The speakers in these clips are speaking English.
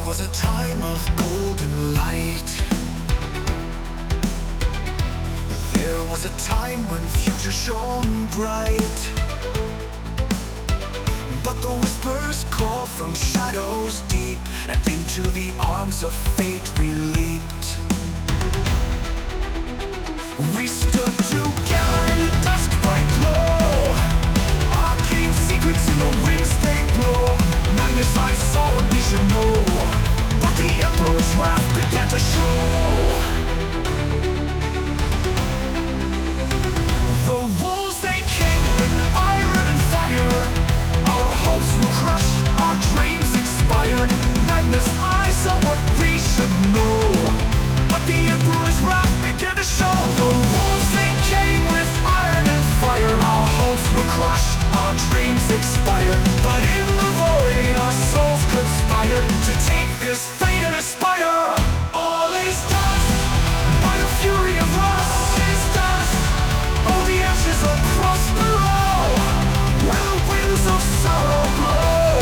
was a time of golden light. There was a time when future shone bright. But the whispers call from shadows deep, and into the arms of fate we leaped. We stood together in the dusk bright glow. Arcane secrets in the winds they blow. Madness I saw and we should know, but the Emperor's wrath began to show. The wolves they came with iron and fire. Our hopes were crushed, our dreams expired. Madness I saw what we should know, but the Emperor's wrath began to show. The wolves they came with iron and fire. Our hopes were crushed, our dreams expired. But in the void our souls conspired to take this fate and aspire. All is dust by the fury of lust. All is dust, oh the ashes of Prospero, where the winds of sorrow blow.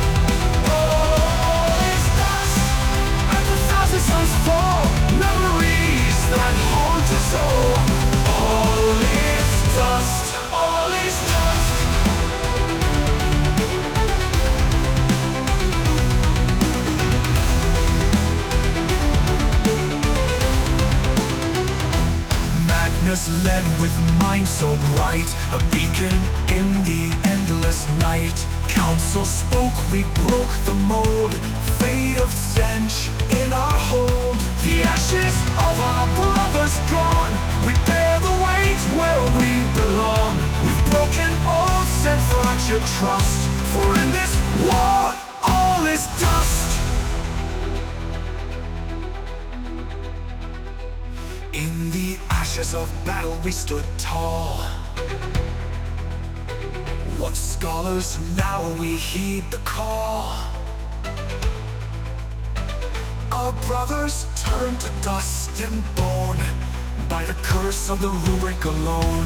All is dust, and the thousand suns fall. Memories that haunt us all. All is dust, all is dust. Madness led with mind so bright, a beacon in the endless night. Council spoke, we broke the mold. Fate of stench in our hold. The ashes of our brothers gone, we bear the weight where we belong. We've broken oaths and fractured trust, for in this war all is dust. In the ashes of battle we stood tall. Once scholars, now we heed the call. Our brothers turned to dust and bone by the curse of the rubric alone.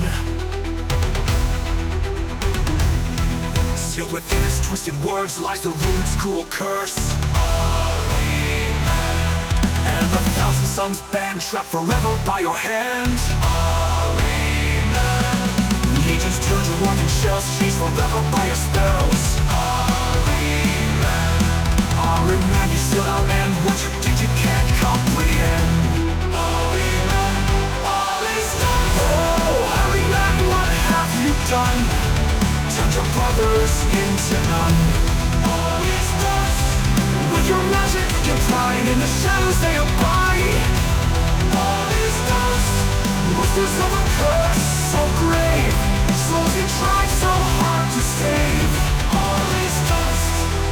Sealed within its twisted words lies the rune's cruel curse. And the thousand suns banned, trapped forever by your hand. Legions turn to rotten shells, chased forever by your spells. Our man, you still out, and what you did you can't comprehend. All is done. Oh, Harry man, what have you done? Turned your brothers into none. All is dust. With your magic, your pride, in the shadows they abide. All is dust. Whispers of a curse so grave, souls you tried so hard to save. All is dust.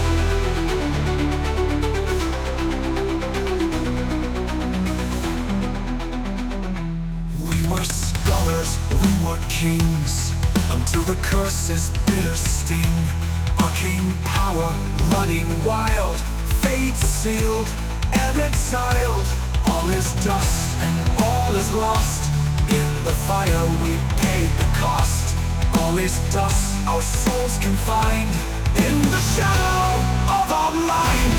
We were scholars, we were kings, until the curse's bitter sting. Arcane power running wild, fate sealed and exiled. All is dust and all is lost. In the fire we paid the cost. All is dust, our souls confined in the shadow of our mind.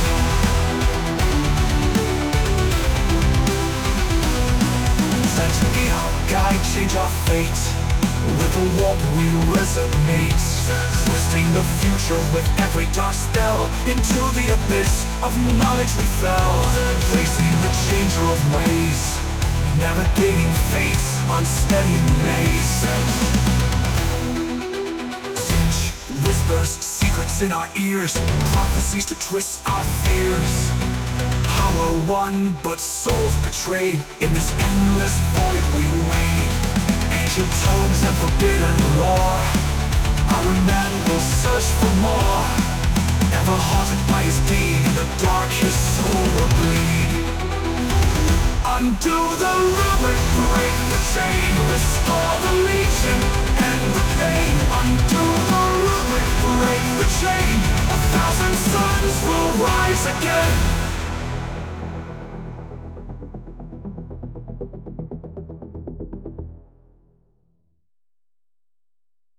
Sent to be our guide, change our fate. With a warp we resonate, twisting the future with every dark spell. Into the abyss of knowledge we fell, facing the changer of ways, navigating fate's unsteady maze. Zinch whispers secrets in our ears, prophecies to twist our fears. Power won, but souls betrayed. In this endless void we wade. Ancient tomes and forbidden lore, our man will search for more. Ever haunted by his deed, in the dark his soul will bleed. Undo the rubric, break the chain, restore the legion and the pain. Undo the rubric, break the chain. 1,000 suns will rise again.